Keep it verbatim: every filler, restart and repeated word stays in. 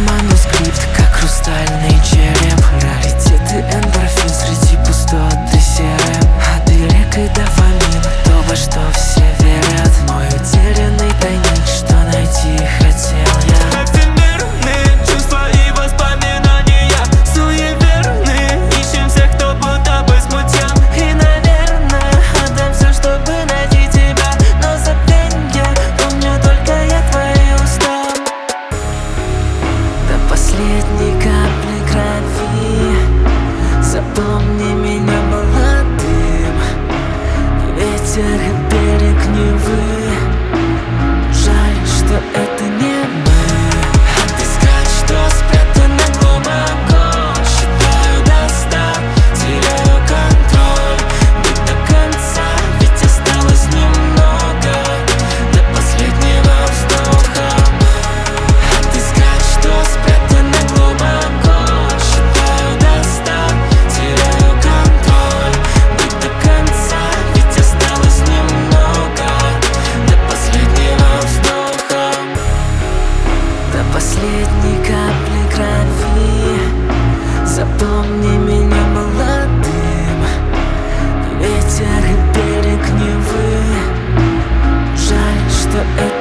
манускрипт, как хрустальный череп. Раритеты, эндорфин среди пустоты серым. От лирик и дофамин, то, во что все верят. Мой утерянный тайник, что найти хотел я. Эфемерные чувства и воспоминания, суеверные, ищем всех, кто будто бы смутьян. И, наверное, отдам все, чтобы найти тебя. Но забвенье, помню только я твои уста. До последней капли крови запомни меня молодым. Ветер и берег Невы, жаль, что это не мы. Отыскать, что спрятано глубоко, считаю до ста, теряю контроль. Быть до конца, ведь осталось немного, до последнего вздоха. Отыскать, что спрятано глубоко, считаю до ста, теряю контроль. Быть до конца, ведь осталось немного, до последнего вздоха. До последней капли крови запомни меня молодым. Ветер и берег Невы, жаль, что это